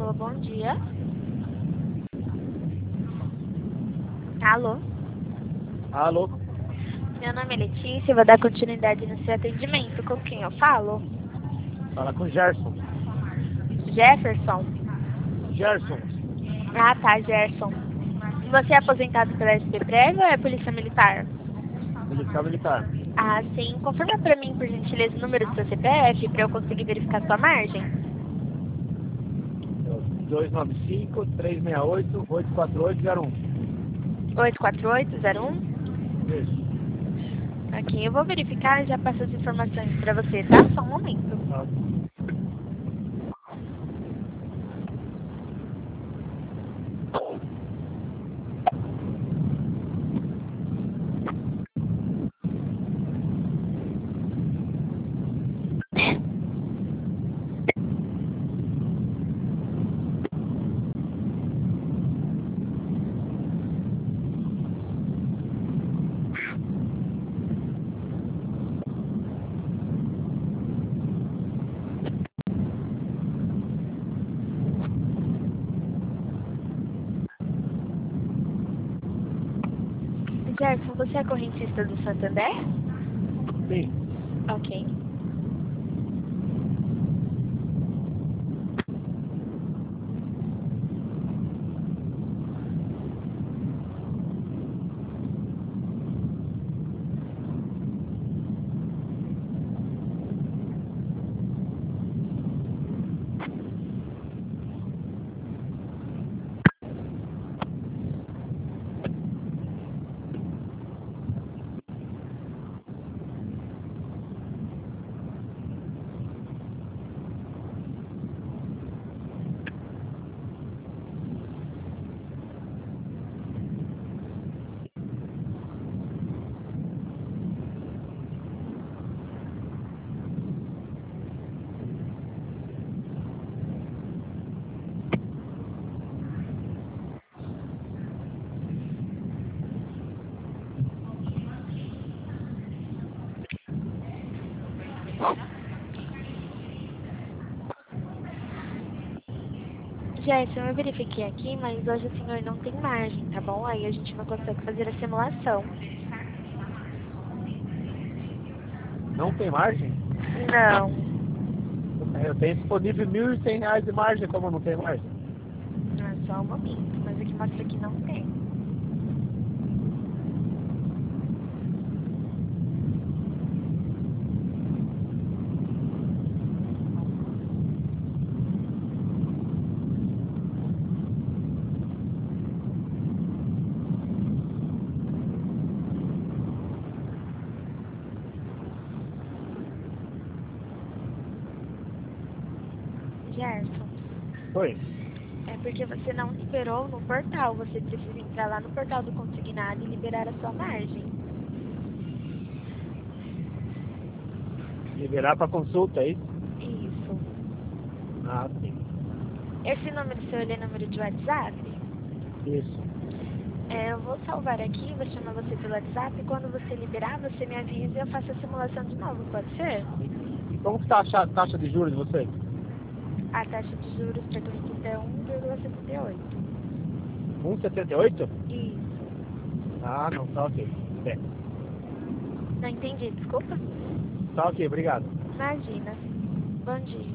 Alô, bom dia. Alô? Alô? Meu nome é Letícia, vou dar continuidade no seu atendimento. Com quem eu falo? Fala com Gerson. Jefferson? Gerson. Ah, tá, Gerson. Você é aposentado pela SP Prévia ou é Polícia Militar? Policial Militar. Ah, sim. Confirma pra mim, por gentileza, o número do seu CPF pra eu conseguir verificar sua margem. 295-368-84801. 84801? Isso. Aqui, eu vou verificar e já passo as informações pra você, tá? Só um momento. Tá. Gerson, você é correntista do Santander? Sim. Ok. Gerson, eu verifiquei aqui, mas hoje o senhor não tem margem, tá bom? Aí a gente não consegue fazer a simulação. Não tem margem? Não. Eu tenho disponível R$ 1.100 de margem, como não tem margem? Não é só um momento, mas aqui mostra que não tem. Gerson, Oi. é porque você não liberou no portal. Você precisa entrar lá no portal do consignado e liberar a sua margem. Liberar para consulta, é isso? Isso. Ah, sim. Esse número seu, ele é número de WhatsApp? Isso. Eu vou salvar aqui, vou chamar você pelo WhatsApp. E quando você liberar, você me avisa e eu faço a simulação de novo, pode ser? E como que está a taxa de juros de vocês? A taxa de juros para cliente é 1,78. 1,78? Isso. Ah, não, tá ok. Bem, Não entendi, desculpa. tá ok, obrigado. Imagina. Bom dia.